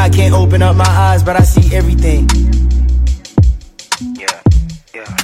I can't open up my eyes, but I see everything. Yeah, yeah.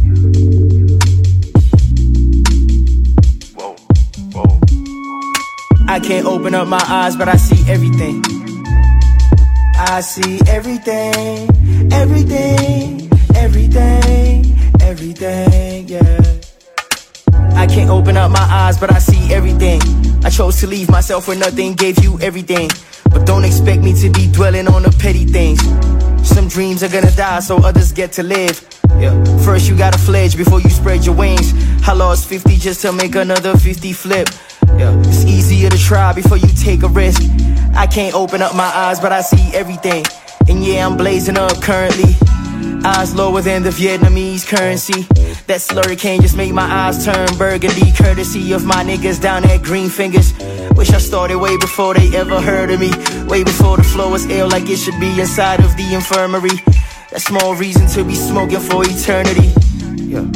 Whoa, whoa. I can't open up my eyes, but I see everything. I see everything, everything, everything, everything, yeah. I can't open up my eyes, but I see everything. I chose to leave myself where nothing gave you everything. But don't expect me to be dwelling on the petty things. Some dreams are gonna die so others get to live. Yeah. First you gotta fledge before you spread your wings. I lost 50 just to make another 50 flip. Yeah. It's easier to try before you take a risk. I can't open up my eyes, but I see everything. And yeah, I'm blazing up currently. Eyes lower than the Vietnamese currency. That slurry cane just made my eyes turn burgundy. Courtesy of my niggas down at Green Fingers. Wish I started way before they ever heard of me. Way before the flow was ill like it should be inside of the infirmary. That's more reason to be smoking for eternity. Yeah.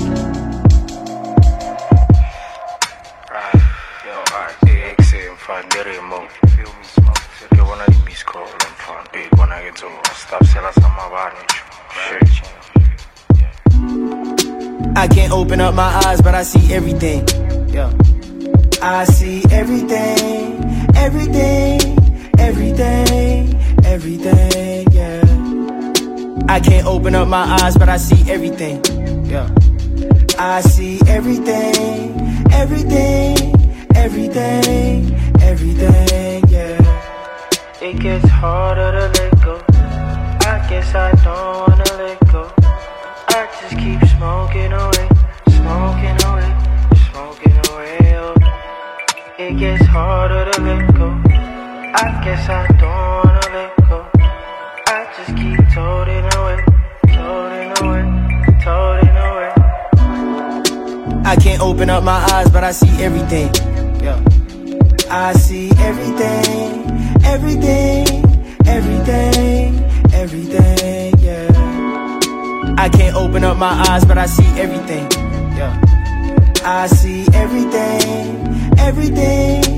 Right, yo, alright, exit fan deremo. Feel me smoke, que wanna eat me scroll and fan. Big wanna get to stop selling some of our shit. I can't open up my eyes, but I see everything. Yeah. I see everything, everything, everything, everything, yeah. I can't open up my eyes, but I see everything. Yeah. I see everything, everything, everything, everything, yeah. It gets harder to let go. I guess I don't wanna let go. I just keep smoking away, smoking away, smoking away, oh. It gets harder to let go. I guess I don't wanna let go. I just keep toting away, toting away, toting away. I can't open up my eyes, but I see everything. Yeah. I see everything, everything, everything, everything, yeah. I can't open up my eyes, but I see everything. Yeah. I see everything, everything,